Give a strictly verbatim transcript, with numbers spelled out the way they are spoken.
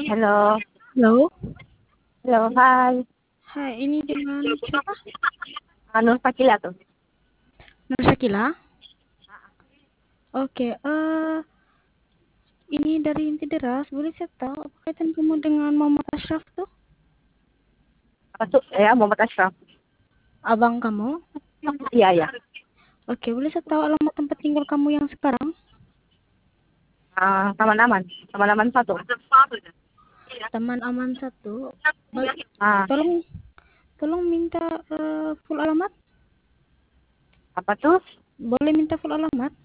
Halo. Halo. Halo, hai. Hai, ini dengan siapa? Nur Sakila tuh. Nur Sakila? Oke, eh ini dari Inti Deras. Boleh saya tahu apa kaitan kamu dengan Muhammad Ashraf tuh? Apa tuh? Ya, Muhammad Ashraf. Abang kamu? Iya, iya. Oke, boleh saya tahu alamat tempat tinggal kamu yang sekarang? Ah, Taman-Aman. Taman-Aman satu. Taman Aman satu. Ba- Ah, Tolong, tolong minta eh, full alamat. apa tuh? Boleh minta full alamat?